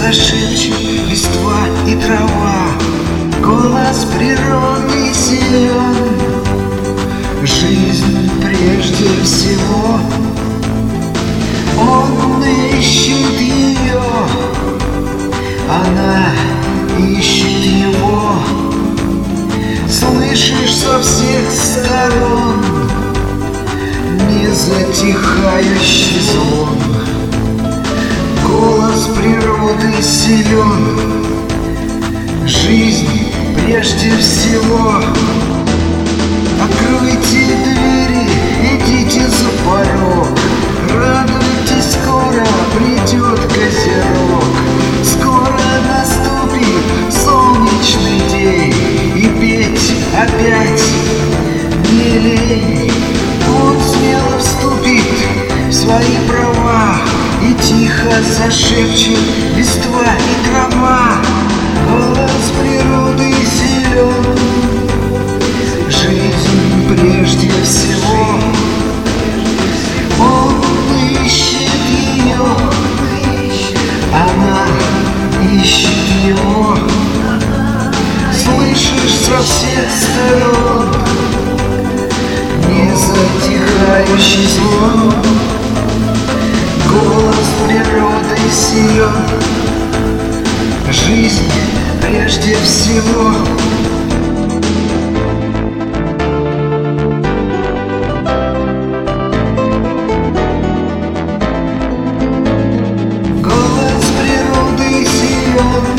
зашепчет листва и трава. Голос природы силен, жизнь прежде всего. Он ищет ее, она ищет его. Слышишь со всех сторон незатихающий звон. Голос природы силен, жизнь прежде всего. Откройте двери, идите за порог, радуйтесь, скоро придет козерог. Скоро наступит солнечный день, и петь опять не лень. Он смело вступит в свои права, и тихо зашепчет листва и трава. Голос природы силен, жизнь прежде всего. Он ищет ее, она ищет его. Слышишь со всех сторон незатихающий звон. Голос природы силен, жизнь прежде всего. Голос природы силен,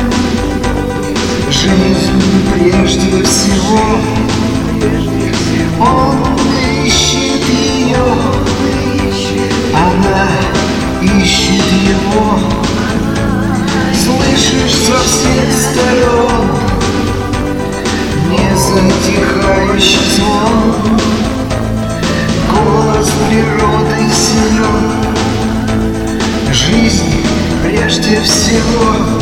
жизнь прежде всего. Он ищет ее, она ищет его. Слышишь со всех сторон незатихающий звон. Голос природы силен, жизнь прежде всего.